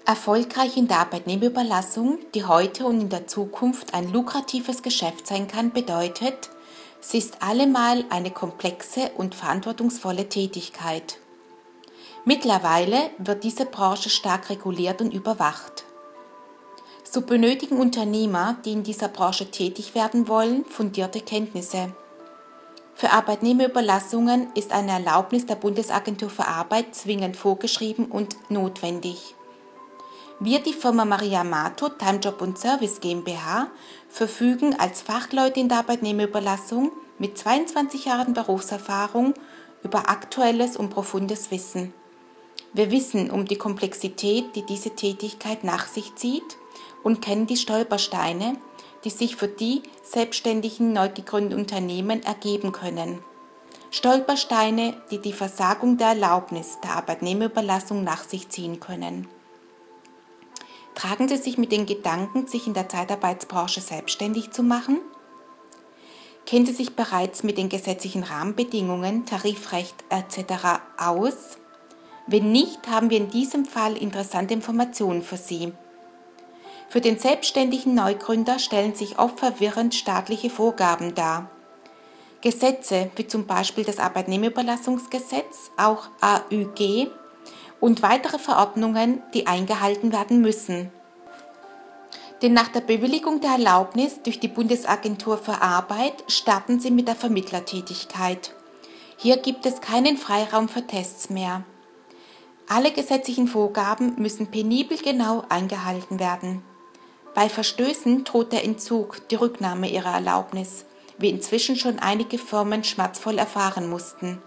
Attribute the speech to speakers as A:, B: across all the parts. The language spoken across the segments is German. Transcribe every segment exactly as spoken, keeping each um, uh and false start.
A: Erfolgreich in der Arbeitnehmerüberlassung, die heute und in der Zukunft ein lukratives Geschäft sein kann, bedeutet, sie ist allemal eine komplexe und verantwortungsvolle Tätigkeit. Mittlerweile wird diese Branche stark reguliert und überwacht. So benötigen Unternehmer, die in dieser Branche tätig werden wollen, fundierte Kenntnisse. Für Arbeitnehmerüberlassungen ist eine Erlaubnis der Bundesagentur für Arbeit zwingend vorgeschrieben und notwendig. Wir, die Firma Maria Amato Timejob und Service GmbH, verfügen als Fachleute in der Arbeitnehmerüberlassung mit zweiundzwanzig Jahren Berufserfahrung über aktuelles und profundes Wissen. Wir wissen um die Komplexität, die diese Tätigkeit nach sich zieht, und kennen die Stolpersteine, die sich für die selbstständigen neu gegründeten Unternehmen ergeben können. Stolpersteine, die die Versagung der Erlaubnis der Arbeitnehmerüberlassung nach sich ziehen können. Tragen Sie sich mit den Gedanken, sich in der Zeitarbeitsbranche selbstständig zu machen? Kennen Sie sich bereits mit den gesetzlichen Rahmenbedingungen, Tarifrecht et cetera aus? Wenn nicht, haben wir in diesem Fall interessante Informationen für Sie. Für den selbstständigen Neugründer stellen sich oft verwirrend staatliche Vorgaben dar. Gesetze wie zum Beispiel das Arbeitnehmerüberlassungsgesetz, auch A Ü G, und weitere Verordnungen, die eingehalten werden müssen. Denn nach der Bewilligung der Erlaubnis durch die Bundesagentur für Arbeit starten Sie mit der Vermittlertätigkeit. Hier gibt es keinen Freiraum für Tests mehr. Alle gesetzlichen Vorgaben müssen penibel genau eingehalten werden. Bei Verstößen droht der Entzug, die Rücknahme Ihrer Erlaubnis, wie inzwischen schon einige Firmen schmerzvoll erfahren mussten.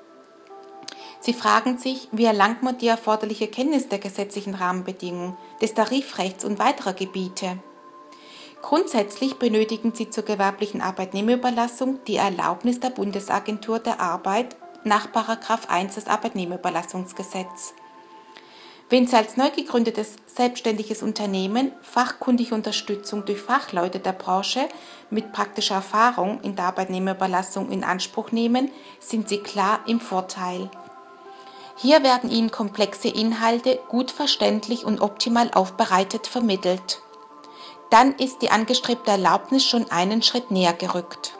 A: Sie fragen sich, wie erlangt man die erforderliche Kenntnis der gesetzlichen Rahmenbedingungen, des Tarifrechts und weiterer Gebiete? Grundsätzlich benötigen Sie zur gewerblichen Arbeitnehmerüberlassung die Erlaubnis der Bundesagentur der Arbeit nach Paragraph eins des Arbeitnehmerüberlassungsgesetzes. Wenn Sie als neu gegründetes selbstständiges Unternehmen fachkundige Unterstützung durch Fachleute der Branche mit praktischer Erfahrung in der Arbeitnehmerüberlassung in Anspruch nehmen, sind Sie klar im Vorteil. Hier werden Ihnen komplexe Inhalte gut verständlich und optimal aufbereitet vermittelt. Dann ist die angestrebte Erlaubnis schon einen Schritt näher gerückt.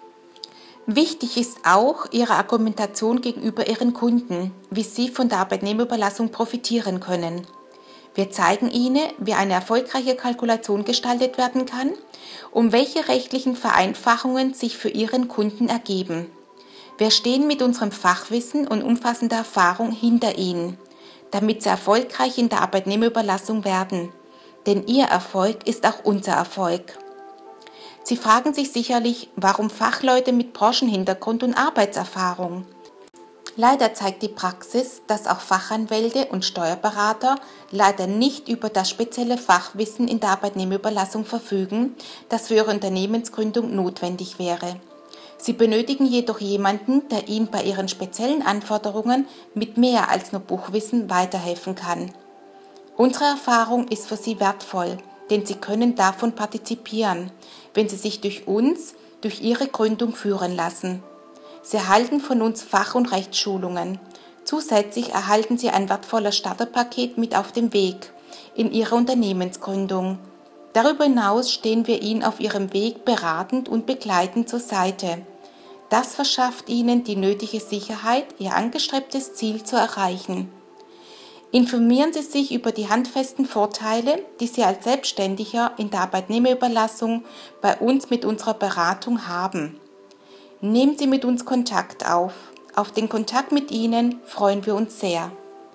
A: Wichtig ist auch Ihre Argumentation gegenüber Ihren Kunden, wie Sie von der Arbeitnehmerüberlassung profitieren können. Wir zeigen Ihnen, wie eine erfolgreiche Kalkulation gestaltet werden kann und welche rechtlichen Vereinfachungen sich für Ihren Kunden ergeben. Wir stehen mit unserem Fachwissen und umfassender Erfahrung hinter Ihnen, damit Sie erfolgreich in der Arbeitnehmerüberlassung werden. Denn Ihr Erfolg ist auch unser Erfolg. Sie fragen sich sicherlich, warum Fachleute mit Branchenhintergrund und Arbeitserfahrung? Leider zeigt die Praxis, dass auch Fachanwälte und Steuerberater leider nicht über das spezielle Fachwissen in der Arbeitnehmerüberlassung verfügen, das für ihre Unternehmensgründung notwendig wäre. Sie benötigen jedoch jemanden, der Ihnen bei Ihren speziellen Anforderungen mit mehr als nur Buchwissen weiterhelfen kann. Unsere Erfahrung ist für Sie wertvoll, denn Sie können davon partizipieren, wenn Sie sich durch uns, durch Ihre Gründung führen lassen. Sie erhalten von uns Fach- und Rechtsschulungen. Zusätzlich erhalten Sie ein wertvolles Starterpaket mit auf dem Weg in Ihrer Unternehmensgründung. Darüber hinaus stehen wir Ihnen auf Ihrem Weg beratend und begleitend zur Seite. Das verschafft Ihnen die nötige Sicherheit, Ihr angestrebtes Ziel zu erreichen. Informieren Sie sich über die handfesten Vorteile, die Sie als Selbstständiger in der Arbeitnehmerüberlassung bei uns mit unserer Beratung haben. Nehmen Sie mit uns Kontakt auf. Auf den Kontakt mit Ihnen freuen wir uns sehr.